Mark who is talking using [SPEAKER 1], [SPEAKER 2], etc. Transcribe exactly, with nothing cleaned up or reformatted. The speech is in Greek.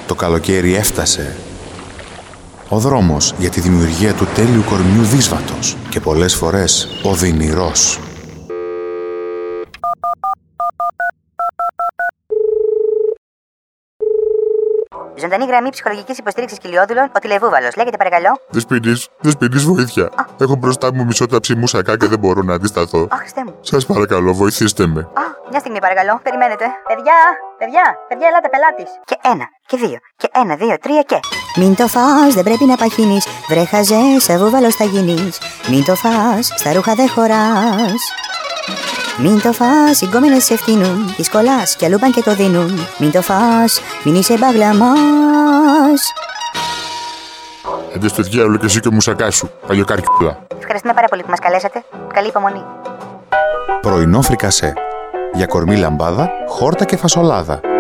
[SPEAKER 1] Το καλοκαίρι έφτασε. Ο δρόμος για τη δημιουργία του τέλειου κορμιού δύσβατος και πολλές φορές οδυνηρός.
[SPEAKER 2] Ζωντανή γραμμή ψυχολογικής υποστήριξης κοιλιόδουλων, ο Τηλεβούβαλος. Λέγεται παρακαλώ.
[SPEAKER 3] Δεσποινής, Δεσποινής, βοήθεια. Α. Έχω μπροστά μου μισό ταψί μουσακά και δεν μπορώ να αντισταθώ.
[SPEAKER 2] Αχ, Χριστέ μου.
[SPEAKER 3] Σας παρακαλώ, βοηθήστε με.
[SPEAKER 2] Α, μια στιγμή παρακαλώ. Περιμένετε. Παιδιά, παιδιά, παιδιά, ελάτε πελάτης. Και ένα, και δύο, και ένα, δύο, τρία και. Μην το φας, δεν πρέπει να παχύνεις. Βρε χαζέ, σε βούβαλος θα γίνεις. Μην το φας, στα ρούχα δεν χωράς. Μην το φας, οι γκόμενες σε φτύνουν. Τις κολλάς κι αλλού παν και το δίνουν. Μην το φας, μην είσαι μπαγλαμάς.
[SPEAKER 3] Άντε στο διάολο και εσύ και ο μουσακάς σου, παλιοκάρκιουλα.
[SPEAKER 2] Ευχαριστούμε πάρα πολύ που μας καλέσατε. Καλή υπομονή.
[SPEAKER 1] Πρωινό φρικασέ. Για κορμί λαμπάδα, χόρτα και φασολάδα.